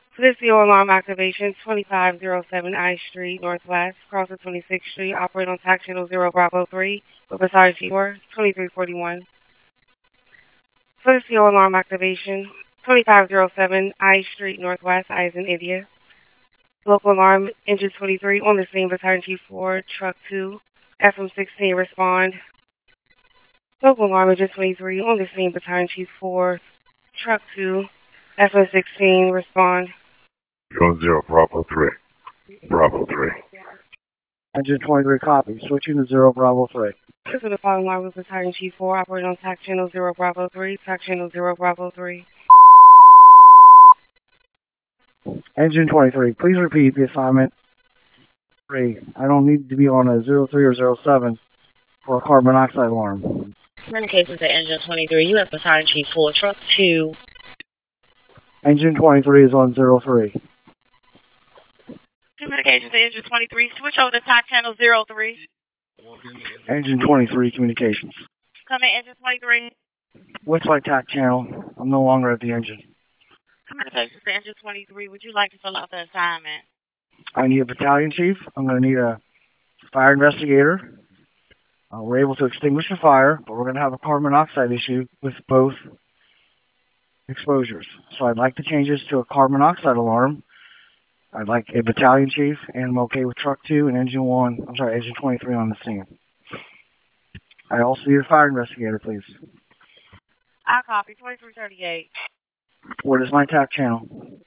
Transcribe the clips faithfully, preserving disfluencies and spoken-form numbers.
This is the alarm activation, twenty-five oh seven I Street, Northwest, cross of twenty-sixth Street, operate on tax channel zero Bravo three, with a G four, twenty-three forty-one. So this is the alarm activation, twenty-five oh seven I Street, Northwest, I is in India. Local alarm, engine twenty-three, on the scene, battalion chief four, truck two, F M sixteen, respond. Local alarm, engine twenty-three, on the scene, battalion chief four, truck two, F M sixteen, respond. Zero zero Bravo three. Bravo three. Engine twenty-three copy. Switching to zero Bravo three. This is the following line with battalion chief four, operating on tax channel zero Bravo three, tax channel zero Bravo three. Engine twenty-three, please repeat the assignment. Three. I don't need to be on a zero three or zero seven for a carbon monoxide alarm. Communications to Engine twenty-three, U S Battalion Chief four, Truck two. Engine twenty-three is on zero three. Communications to Engine twenty-three, switch over to tax channel zero three. Engine twenty-three, communications. Come in, Engine twenty-three. What's my tac channel? I'm no longer at the engine. Communications to Engine twenty-three, would you like to fill out the assignment? I need a battalion chief. I'm going to need a fire investigator. Uh, we're able to extinguish the fire, but we're going to have a carbon monoxide issue with both exposures. So I'd like to change this to a carbon monoxide alarm. I'd like a battalion chief, and I'm okay with truck two and engine one, I'm sorry, engine twenty-three on the scene. I also need a fire investigator, please. I copy, twenty-three thirty-eight. What is my tac channel?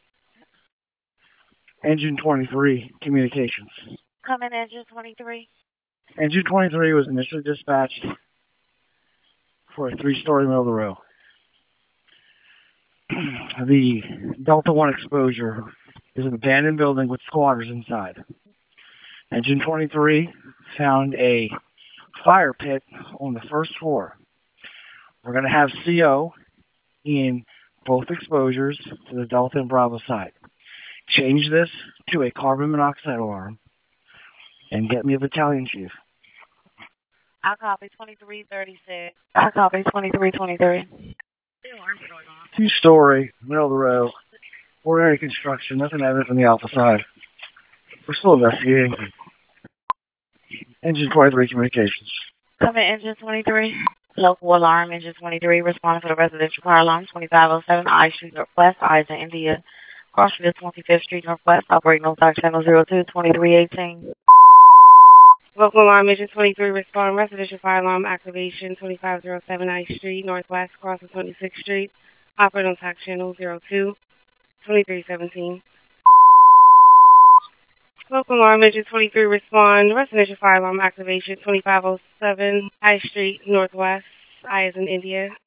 Engine twenty-three, communications. Come in, Engine twenty-three. Engine twenty-three was initially dispatched for a three-story middle of the row. The Delta one exposure is an abandoned building with squatters inside. Engine twenty-three found a fire pit on the first floor. We're going to have C O in both exposures to the Delta and Bravo side. Change this to a carbon monoxide alarm and get me a battalion chief. I copy, twenty-three thirty-six. I copy, twenty-three twenty-three. Two-story, middle of the row, ordinary construction, nothing evident from the Alpha side. We're still investigating. Engine twenty-three, communications. Come in, Engine twenty-three. Local alarm, Engine twenty-three, responding for the residential car alarm, twenty-five oh seven I Street, Northwest, I is in India. Cross Street, twenty-fifth Street, Northwest, operating on tax channel zero two, twenty-three eighteen. Local alarm, Engine twenty-three, respond, residential fire alarm activation, twenty-five oh seven I Street, Northwest, cross of twenty-sixth Street, operating on tax channel zero two, twenty-three seventeen. Local alarm, Engine twenty-three, respond, residential fire alarm activation, twenty-five oh seven I Street, Northwest, I is in India.